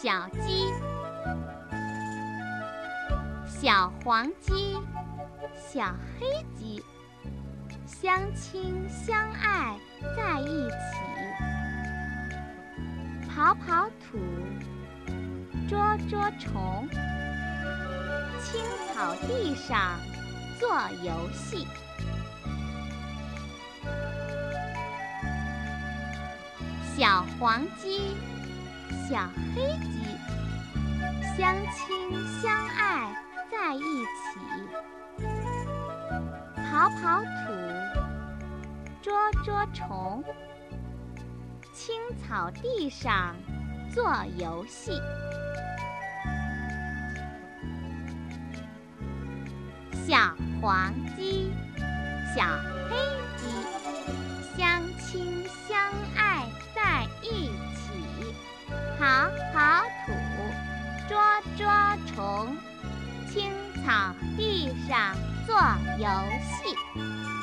小鸡，小黄鸡，小黑鸡，相亲相爱在一起，跑跑土，捉捉虫，青草地上做游戏。小黄鸡，小黑鸡，相亲相爱在一起，跑跑土，捉捉虫，青草地上做游戏。小黄鸡，小黑鸡，相亲相爱在一起，跑跑土，捉捉虫，青草地上做游戏。